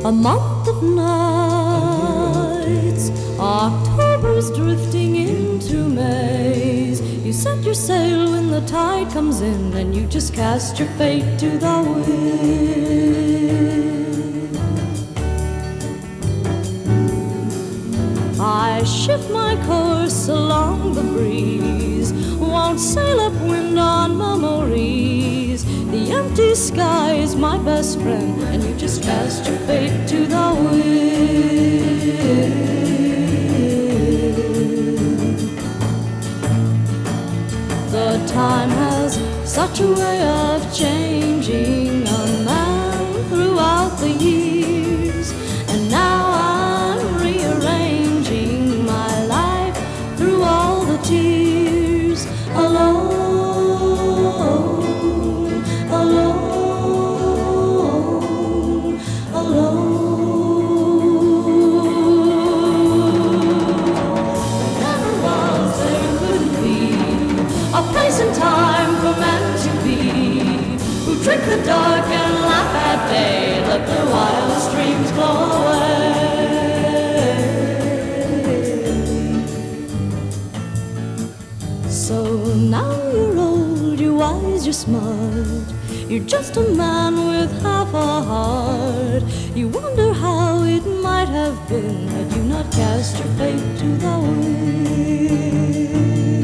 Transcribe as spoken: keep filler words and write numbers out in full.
a month of nights. October's drifting into May's. You set your sail when the tide comes in, and you just cast your fate to the wind. I shift my course along the breeze, won't sail upwind on memories. The empty sky is my best friend, and you just cast your fate to the wind. The time has such a way of changing a man throughout the years, and now I'm rearranging my life through all the tears. Alone, alone, alone. Never was, there couldn't be a place and time for men to be, who drink the dark and laugh at day, let their wild streams blow away. So now you're old, you're wise, you're smart, you're just a man with half a heart. You wonder how it might have been had you not cast your fate to the wind.